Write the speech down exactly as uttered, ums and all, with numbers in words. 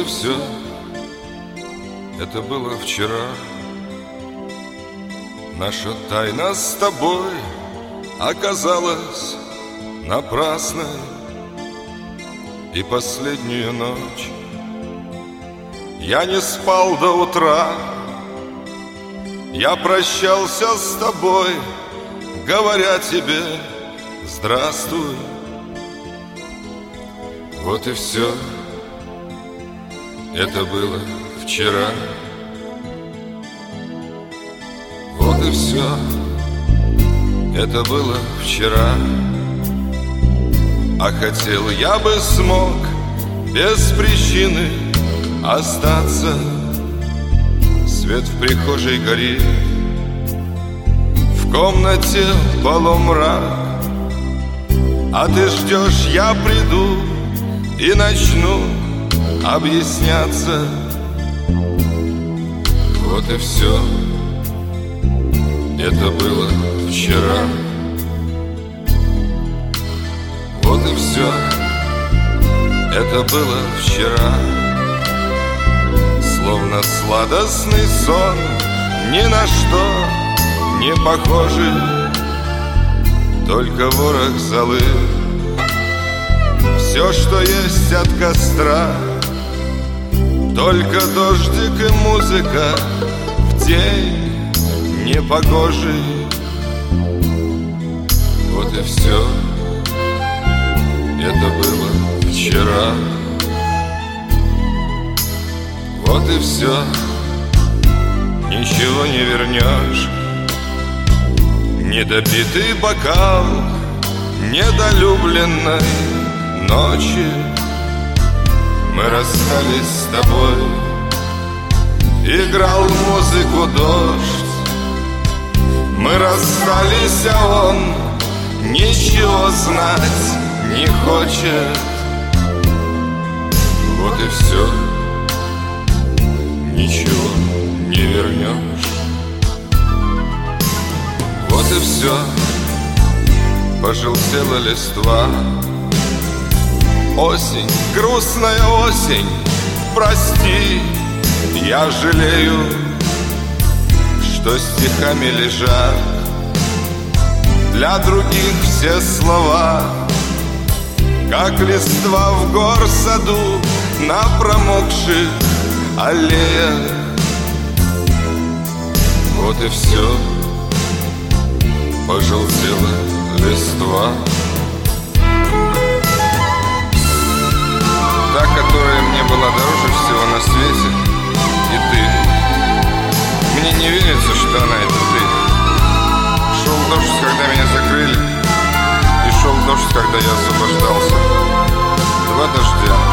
и все. Это было вчера. Наша тайна с тобой оказалась напрасной. И последнюю ночь я не спал до утра. Я прощался с тобой, говоря тебе здравствуй. Вот и все. Это было вчера. Вот и все. Это было вчера. А хотел я бы смог без причины остаться. Свет в прихожей горит, в комнате полумрак. А ты ждешь, я приду и начну объясняться. Вот и все. Это было вчера. Вот и все. Это было вчера. Словно сладостный сон, ни на что не похожий. Только ворох золы, все, что есть от костра. Только дождик и музыка в день непогожий. Вот и все. Это было вчера. Вот и все. Ничего не вернешь. Недопитый бокал недолюбленной ночи. Мы расстались с тобой. Играл музыку дождь. Мы расстались, а он ничего знать не хочет. Вот и все. Ничего не вернешь. Вот и все. Пожелтела листва. Осень, грустная осень, прости, я жалею, что стихами лежат для других все слова, как листва в горсаду на промокших аллеях. Вот и все. Пожелтела листва. Та, которая мне была дороже всего на свете, и ты. Мне не верится, что она это ты. Шел дождь, когда меня закрыли, и шел дождь, когда я освобождался. Два дождя.